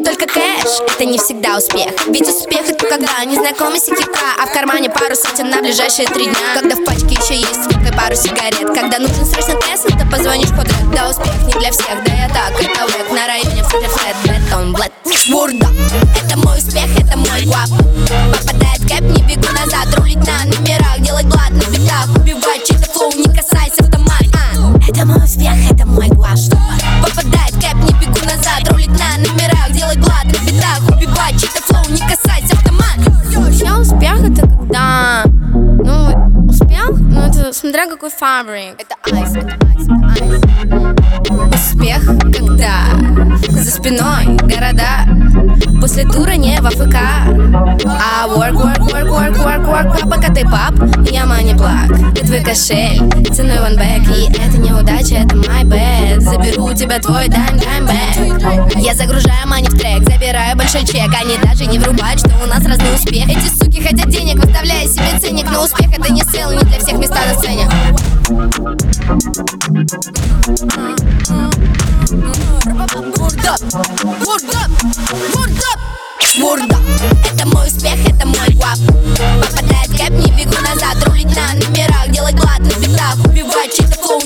только кэш — это не всегда успех. Ведь успех — это когда не знакомишься хитра, а в кармане пару сотен на ближайшие 3 дня. Когда в пачке еще есть сколько пару сигарет, когда нужен срочно тест, ты позвонишь куда. Да, успех не для всех, да я так, это век на районе в центре флэт, бетон, блэд, бурда. Это мой успех, это мой гвап. Попадает в кэп, не бегу назад, рулить на номерах, делать блат на битах, убивать чей-то флоу, не касайся автомат. Это мой успех, это мой гвап. Попадает в кэп, не бегу назад, рулить на номерах, делать блат на битах, убивать чей-то флоу, не касайся автомат. Вообще успех — это когда, успех, это смотря какой фабрик. Это айс, это айс, это айс. Успех, когда за спиной города, после тура не в АФК, а work, а пока ты пап, я money black. Ты твой кошель, ценой one back, и это неудача, это my bad. Заберу у тебя твой дайм back. Я загружаю money в трек, забираю большой чек. Они даже не врубают, что у нас разный успех. Эти суки хотят денег, выставляя себе ценник, но успех — это не сел, не для всех места на сцене. Бурда. Это мой успех, это мой гвап. Попадает в кэп, не бегу назад, рулить на номерах, делать блат на битах, убивать чей-то флоу,